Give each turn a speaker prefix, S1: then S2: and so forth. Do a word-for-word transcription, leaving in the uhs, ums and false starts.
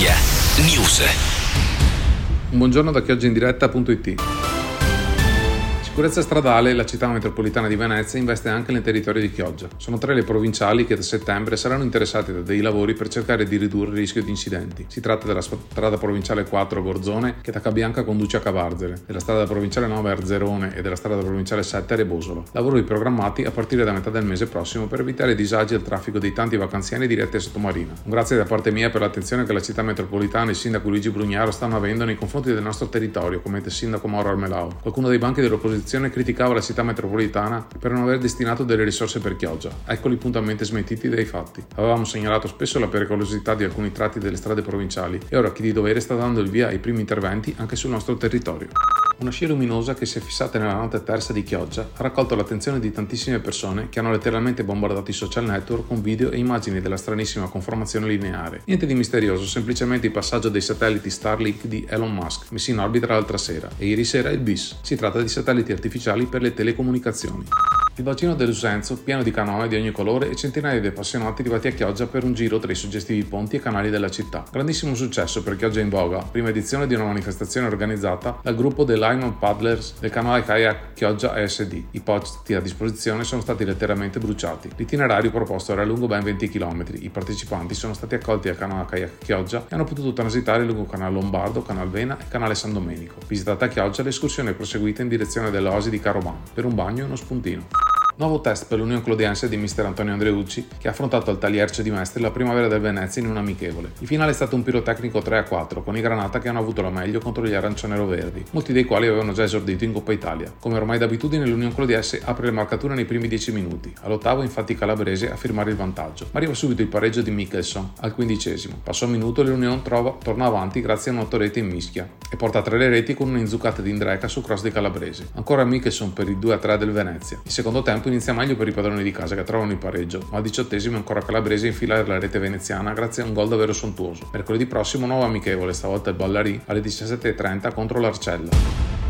S1: Media News.
S2: Un buongiorno da chioggia in diretta punto it. Sicurezza stradale, la città metropolitana di Venezia investe anche nel territorio di Chioggia. Sono tre le provinciali che da settembre saranno interessate da dei lavori per cercare di ridurre il rischio di incidenti. Si tratta della strada provinciale quattro Borzone, che da Cabianca conduce a Cavarzere, della strada provinciale nove Arzerone e della strada provinciale sette a Rebosolo. Lavori programmati a partire da metà del mese prossimo per evitare disagi al traffico dei tanti vacanziani diretti a Sottomarina. Un grazie da parte mia per l'attenzione che la città metropolitana e il sindaco Luigi Brugnaro stanno avendo nei confronti del nostro territorio, commenta il sindaco Mauro Armelao. Qualcuno dei banchi dell'opposizione criticava la città metropolitana per non aver destinato delle risorse per Chioggia. Eccoli puntualmente smentiti dai fatti. Avevamo segnalato spesso la pericolosità di alcuni tratti delle strade provinciali e ora chi di dovere sta dando il via ai primi interventi anche sul nostro territorio. Una scia luminosa che si è fissata nella notte terza di Chioggia ha raccolto l'attenzione di tantissime persone che hanno letteralmente bombardato i social network con video e immagini della stranissima conformazione lineare. Niente di misterioso, semplicemente il passaggio dei satelliti Starlink di Elon Musk, messi in orbita l'altra sera, e ieri sera il B I S. Si tratta di satelliti artificiali per le telecomunicazioni. Il bacino dell'Usenzo, pieno di canoe di ogni colore e centinaia di appassionati arrivati a Chioggia per un giro tra i suggestivi ponti e canali della città. Grandissimo successo per Chioggia in Voga, prima edizione di una manifestazione organizzata dal gruppo The Line of Paddlers del canale Kayak Chioggia E S D. I posti a disposizione sono stati letteralmente bruciati. L'itinerario proposto era lungo ben venti chilometri. I partecipanti sono stati accolti al canale Kayak Chioggia e hanno potuto transitare lungo Canale Lombardo, Canal Vena e Canale San Domenico. Visitata a Chioggia, l'escursione è proseguita in direzione dell'Oasi di Caroman per un bagno e uno spuntino. Nuovo test per l'Unione Clodiense di mister Antonio Andreucci, che ha affrontato al Taliercio di Mestre la primavera del Venezia in un amichevole. Il finale è stato un pirotecnico tre a quattro, con i Granata che hanno avuto la meglio contro gli arancione-verdi, molti dei quali avevano già esordito in Coppa Italia. Come ormai d'abitudine, l'Unione Clodiense apre le marcature nei primi dieci minuti. All'ottavo, infatti, Calabrese a firmare il vantaggio. Ma arriva subito il pareggio di Mickelson al quindicesimo. Passò un minuto e l'Unione trova, torna avanti grazie a un'ottorete in mischia e porta a tre le reti con un'inzuccata di Indreca su cross di Calabrese. Ancora Mickelson per il due a tre del Venezia. Il secondo tempo inizia meglio per i padroni di casa che trovano il pareggio, ma al diciottesimo ancora Calabrese infila la rete veneziana grazie a un gol davvero sontuoso. Mercoledì prossimo nuovo amichevole, stavolta il Ballari alle diciassette e trenta contro l'Arcella.